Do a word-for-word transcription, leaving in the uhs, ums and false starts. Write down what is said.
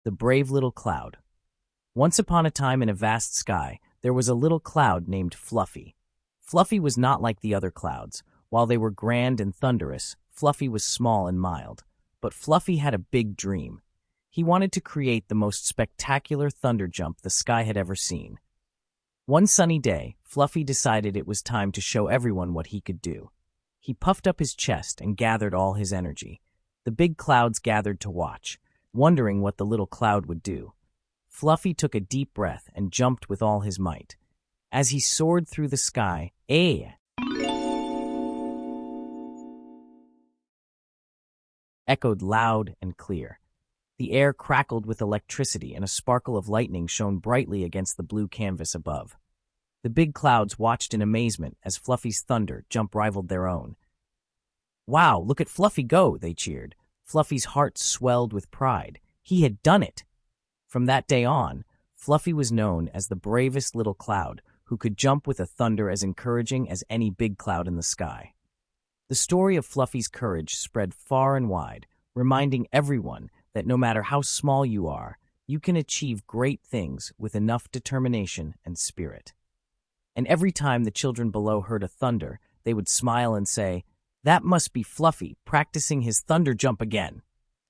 The brave little cloud. Once upon a time in a vast sky, there was a little cloud named Fluffy. Fluffy was not like the other clouds. While they were grand and thunderous, Fluffy was small and mild. But Fluffy had a big dream. He wanted to create the most spectacular thunder jump the sky had ever seen. One sunny day, Fluffy decided it was time to show everyone what he could do. He puffed up his chest and gathered all his energy. The big clouds gathered to watch, wondering what the little cloud would do. Fluffy took a deep breath and jumped with all his might. As he soared through the sky, "Eh!" echoed loud and clear. The air crackled with electricity and a sparkle of lightning shone brightly against the blue canvas above. The big clouds watched in amazement as Fluffy's thunder jump rivaled their own. "Wow, look at Fluffy go!" they cheered. Fluffy's heart swelled with pride. He had done it! From that day on, Fluffy was known as the bravest little cloud who could jump with a thunder as encouraging as any big cloud in the sky. The story of Fluffy's courage spread far and wide, reminding everyone that no matter how small you are, you can achieve great things with enough determination and spirit. And every time the children below heard a thunder, they would smile and say, "That must be Fluffy practicing his thunder jump again."